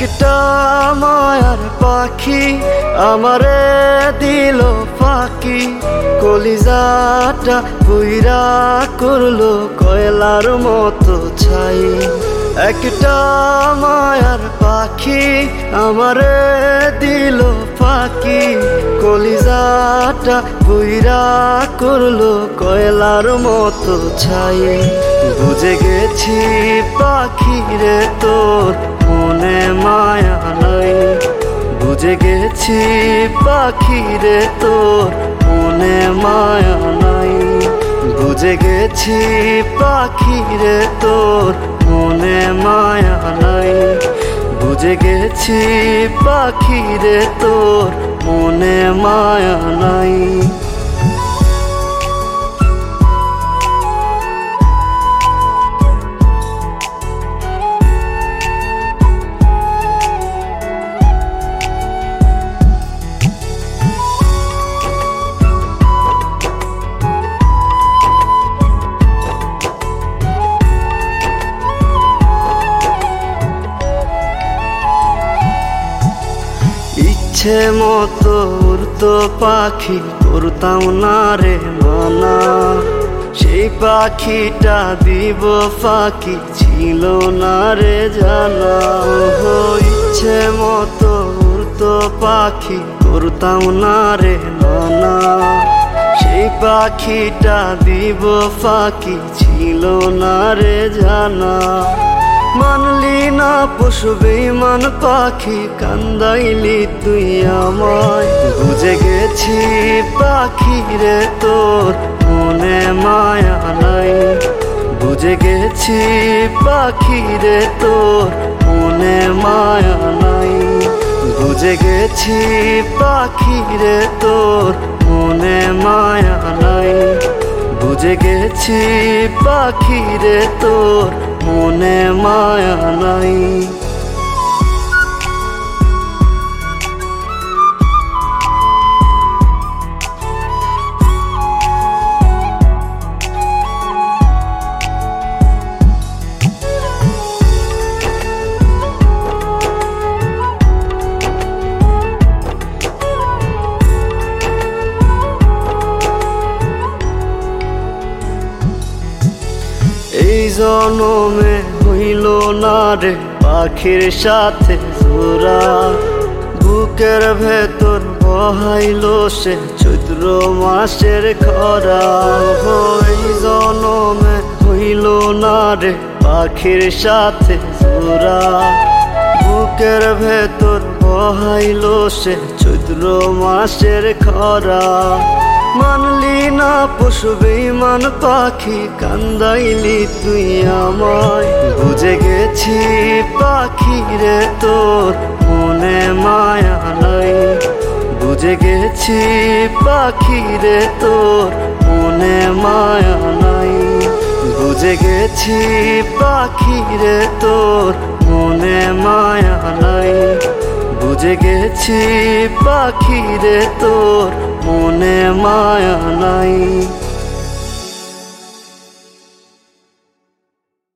একটা মায়ার পাখি আমারে দিল ফাঁকি, কলিজাটা পুইরা করলো কয়লার মতো ছাই। একটা মায়ার পাখি আমারে দিল ফাঁকি, কলিজাটা পুইরা করলো কয়লার মতো ছাই। বুঝে গেছি পাখি রে তোর মনে মায়া নাই, বুঝে গেছি পাখি রে তোর মনে মায়া নাই, বুঝে গেছি পাখি রে তোর মনে মায়া নাই, বুঝে গেছি পাখি রে তোর মনে মায়া নাই। ইচ্ছে মতো উড়তো পাখি করতাম না রে মানা, সেই পাখিটা দিব ফাঁকি ছিল না রে জানা। ইচ্ছে মতো উড়তো পাখি করতাম না রে মানা, সেই পাখিটা দিব ফাঁকি ছিল না রে জানা। মানলি না পশু বেঈমান পাখি, কান্দাইলি তুই আমায়, বুঝে গেছি পাখি রে তোর মনে মায়া নাই, বুঝে গেছি পাখি রে তোর মনে মায়া নাই, বুঝে গেছি পাখি রে তোর মনে মায়া নাই, বুঝে গেছি পাখি রে তোর মনে মায়া নাই। এই জনমে হইল না রে পাখির সাথে জোড়া, বুকের ভেতর বহাইল সে চৈত্র মাসের খরা। এই জনমে হইল না রে পাখির সাথে জোড়া, বুকের ভেতর বহাইল সে চৈত্র মাসের খরা। মানলি না পশু বেঈমান পাখি, কান্দাইলি তুই আমায়, বুঝে গেছি পাখি রে তোর মনে মায়া নাই, বুঝে গেছি পাখি রে তোর মনে মায়া নাই, বুঝে গেছি পাখি রে তোর মনে মায়া নাই, বুঝে গেছি পাখি রে তোর মনে মায়া নাই।